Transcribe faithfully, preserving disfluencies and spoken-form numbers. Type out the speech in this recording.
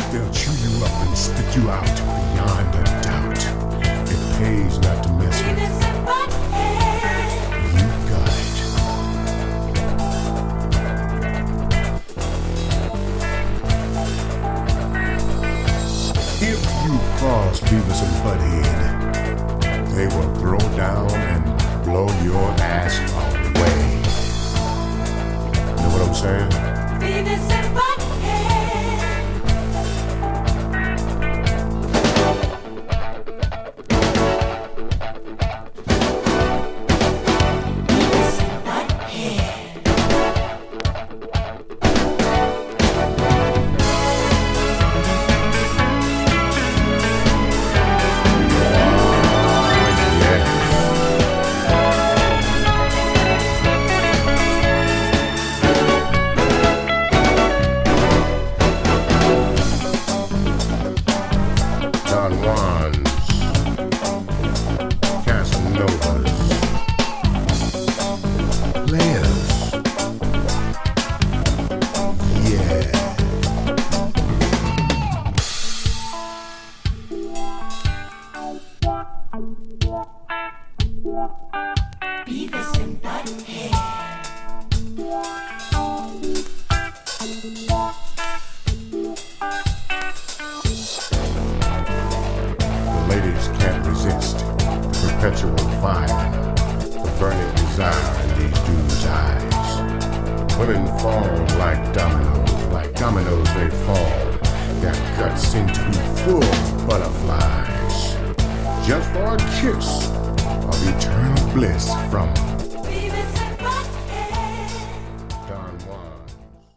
They'll chew you up and spit you out beyond a doubt. It pays not to mess with it. You got it. If you cross Beavis and Butthead, they will throw down and blow your ass away. Know what I'm saying? Beavis and Butthead. Beavis and Butthead. The ladies can't resist perpetual fire, the burning desire in these dudes' eyes. Women fall like dominoes, like dominoes they fall. Their guts seem to be full of butterflies, just for a kiss of eternal bliss from